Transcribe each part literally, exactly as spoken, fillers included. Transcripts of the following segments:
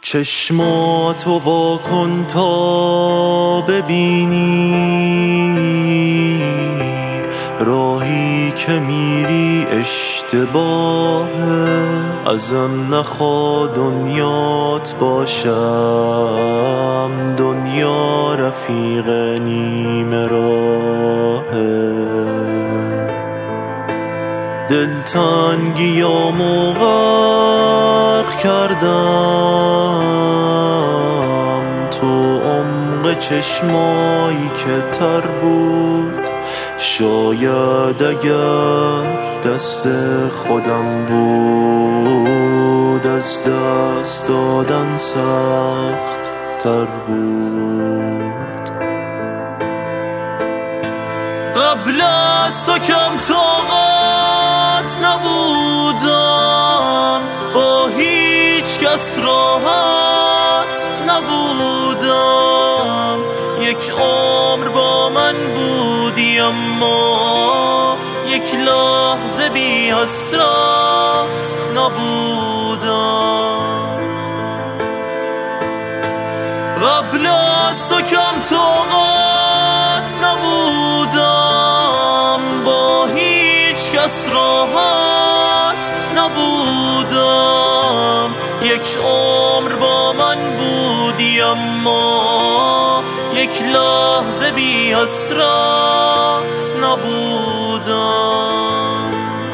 چشماتو وا کن تا ببینی راهی که میری اشتباهه. ازم نخوا دنیات باشم، دنیا رفیق نیمه راهه. دلتنگیامو غرق کردم تو عمق چشمایی که تر بود. شاید اگر دست خودم بود از دست دادن سخت تر بود. قبل از تو کم طاقت نبودم، با هیچ کس راحت نبودم. یک عمر با من بودی اما یک لحظه بی حسرت نبودم. قبل از تو کم طاقت نبودم، با هیچ کس راحت نبودم. یک عمر با من بودی اما یک لحظه بی حسرت نبودم.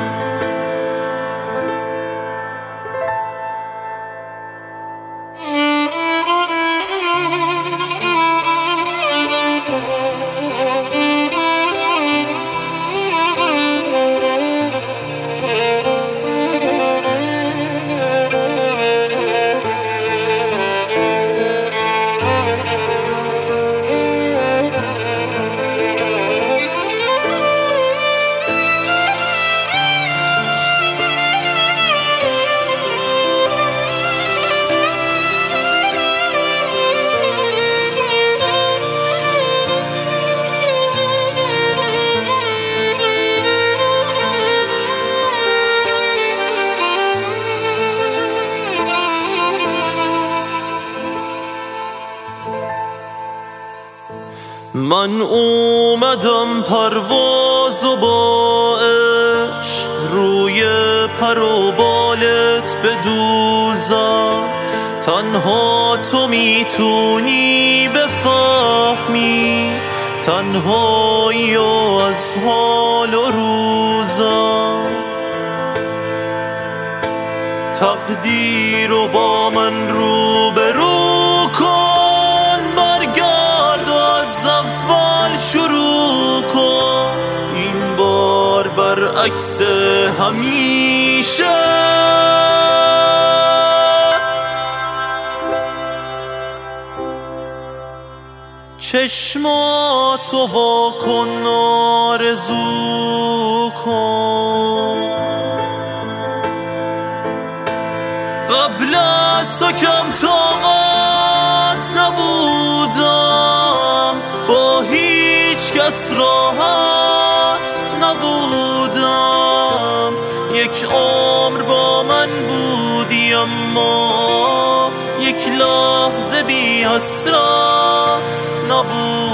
من اومدم پرواز و با عشق روی پر و بالت بدوزم. تنها تو میتونی بفهمی تنهایی از حال و روزم. تقدیر رو با من رو به رو کن، برگرد و از اول شروع کن. این بار برعکس همیشه چشماتو وا کن آرزو کن. قبل از تو کم طاقت نبودم، با هیچ کس راحت نبودم. یک عمر با من بودی اما یک لحظه بی حسرت نبود.